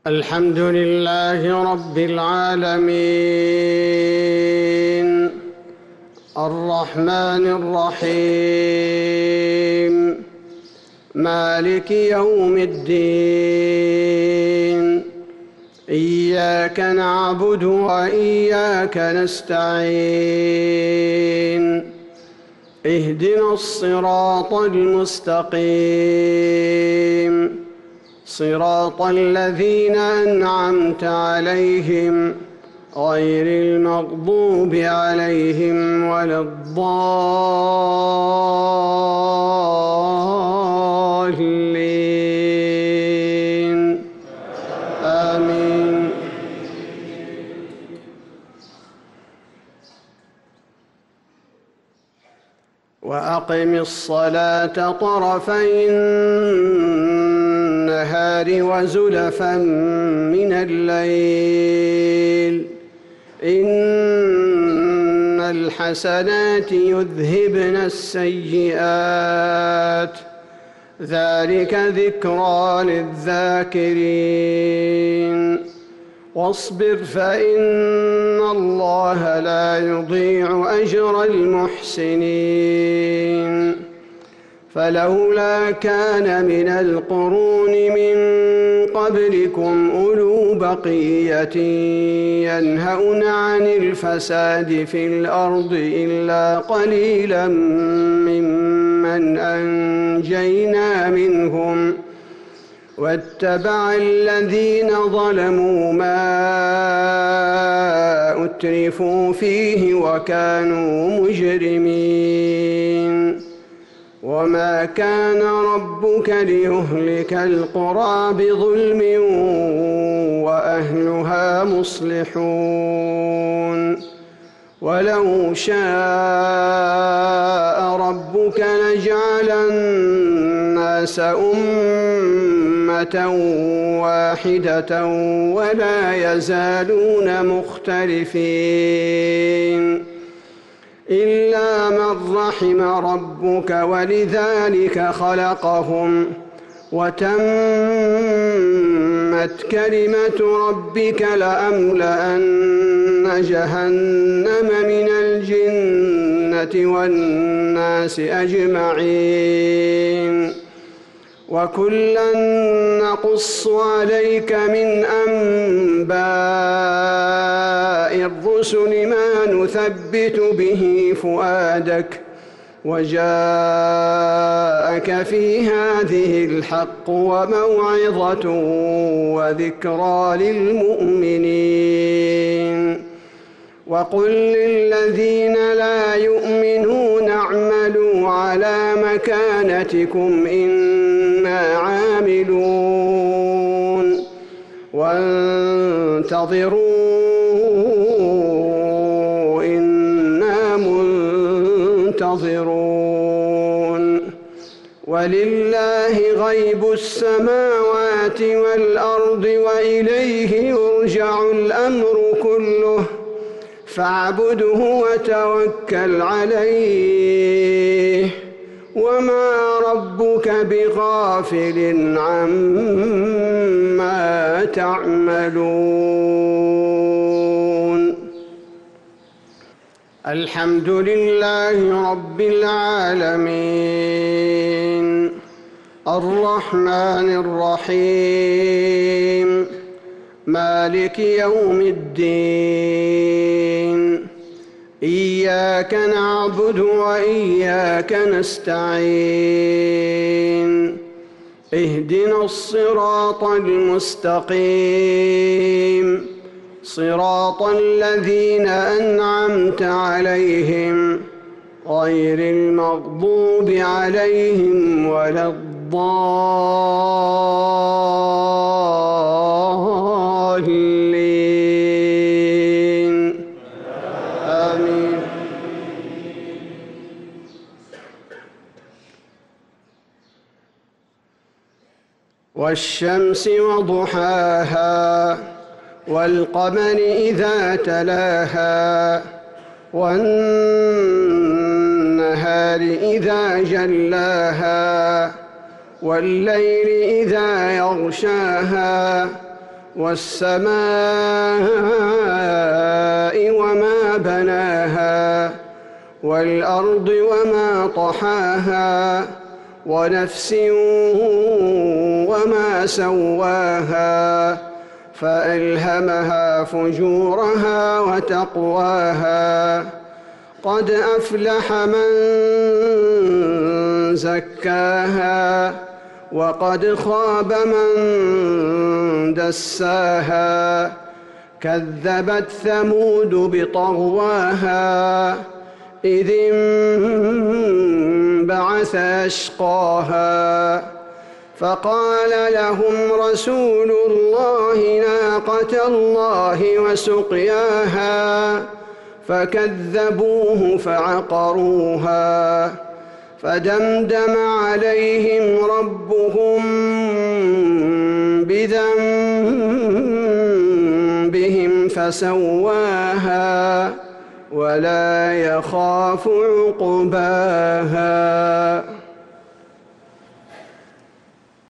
الحمد لله رب العالمين الرحمن الرحيم مالك يوم الدين إياك نعبد وإياك نستعين اهدنا الصراط المستقيم صراط الذين أنعمت عليهم غير المغضوب عليهم ولا الضالين آمين. وأقم الصلاة طرفي النهار وزلفا من الليل إن الحسنات يذهبن السيئات ذلك ذكرى للذاكرين واصبر فإن الله لا يضيع أجر المحسنين فلولا كان من القرون من قبلكم أولو بقية ينهون عن الفساد في الأرض إلا قليلا ممن أنجينا منهم واتبع الذين ظلموا ما أترفوا فيه وكانوا مجرمين وما كان ربك ليهلك القرى بظلم وأهلها مصلحون ولو شاء ربك لجعل الناس أمة واحدة ولا يزالون مختلفين إلا من رحم ربك ولذلك خلقهم وتمت كلمة ربك لأملأن جهنم من الجنة والناس أجمعين وكلا نقص عليك من أنباء الرسل ما نثبت به فؤادك وجاءك في هذه الحق وموعظة وذكرى للمؤمنين وقل للذين لا يؤمنون اعملوا على مكانتكم إنا عاملون وانتظروا إنا منتظرون ولله غيب السماوات والأرض وإليه يرجع الأمر كله فاعبده وتوكل عليه وما ربك بغافل عما تعملون. الحمد لله رب العالمين الرحمن الرحيم مالك يوم الدين إياك نعبد وإياك نستعين اهدنا الصراط المستقيم صراط الذين أنعمت عليهم غير المغضوب عليهم ولا الضالين آمين. والشمس وضحاها والقمر إذا تلاها والنهار إذا جلاها والليل إذا يغشاها والسماء وما بناها والأرض وما طحاها ونفس وما سواها فألهمها فجورها وتقواها قد أفلح من زكاها وقد خاب من دساها كذبت ثمود بطغواها إذ انبعث أشقاها فقال لهم رسول الله ناقة الله وسقياها فكذبوه فعقروها فدمدم عليهم ربهم بذنبهم فسواها ولا يخاف عقباها.